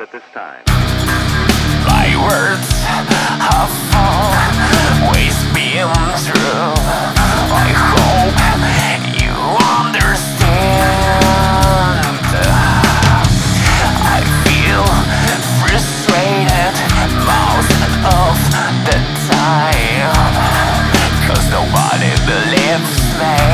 at this time. My words have always been true. I hope you understand. I feel frustrated most of the time, 'cause nobody believes me.